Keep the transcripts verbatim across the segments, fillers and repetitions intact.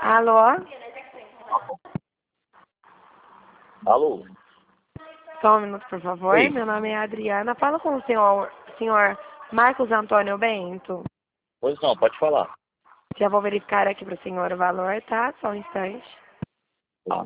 Alô? Alô? Só um minuto, por favor. Oi. Meu nome é Adriana. Fala com o senhor, senhor Marcos Antônio Bento. Pois não, pode falar. Já vou verificar aqui para o senhor o valor, tá? Só um instante. Tá.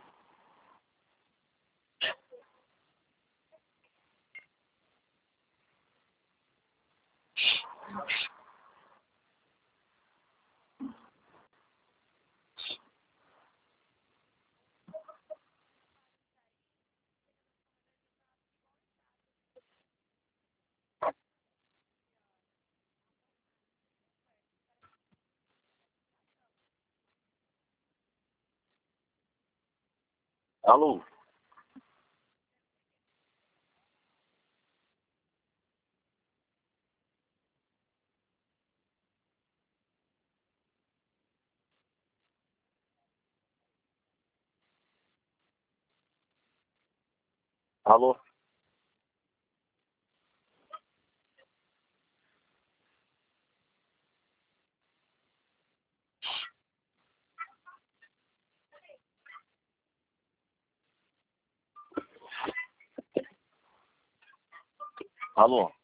Alô? Alô? Alô?